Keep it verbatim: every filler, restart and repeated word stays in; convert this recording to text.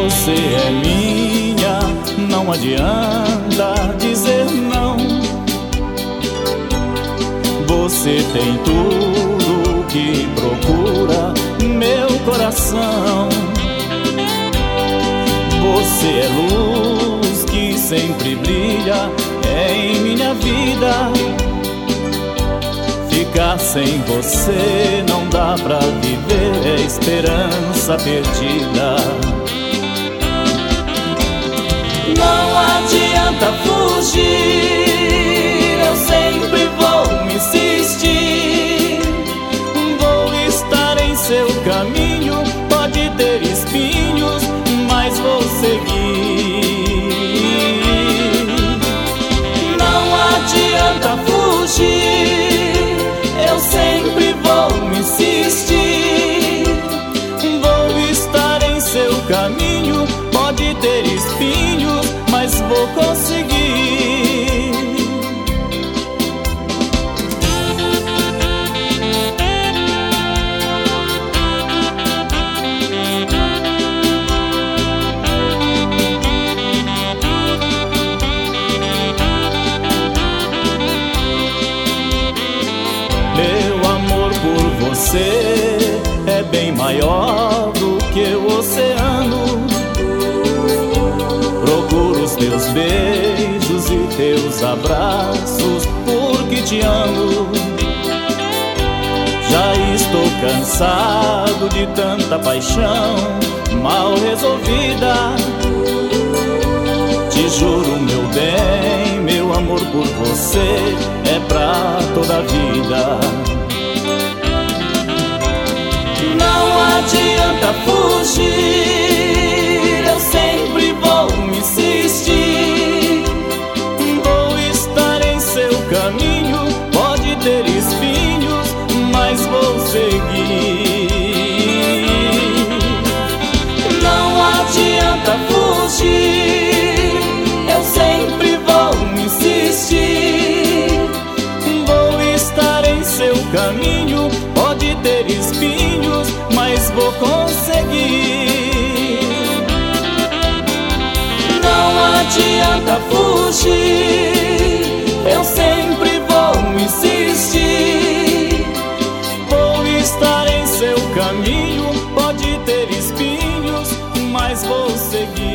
Você é minha, não adianta dizer não. Você tem tudo que procura meu coração. Você é luz que sempre brilha em minha vida. Ficar sem você não dá pra viver, é esperança perdida. Não adianta fugir, eu sempre vou insistir. Vou estar em seu caminho, pode ter espinhos, mas vou seguir. Não adianta fugir, eu sempre vou insistir. Vou estar em seu caminho, pode ter espinhos, mas vou conseguir. Meu amor por você é bem maior do que o oceano. Procuro os teus beijos e teus abraços porque te amo. Já estou cansado de tanta paixão mal resolvida. Te juro, meu bem, meu amor por você é pra toda a vida. Não adianta fugir, eu sempre vou insistir. Vou estar em seu caminho, pode ter espinhos, mas vou seguir. Não adianta fugir, eu sempre vou insistir. Vou estar em seu caminho, pode ter espinhos, mas vou conseguir. Não adianta fugir, eu sempre vou insistir. Vou estar em seu caminho, pode ter espinhos, mas vou seguir.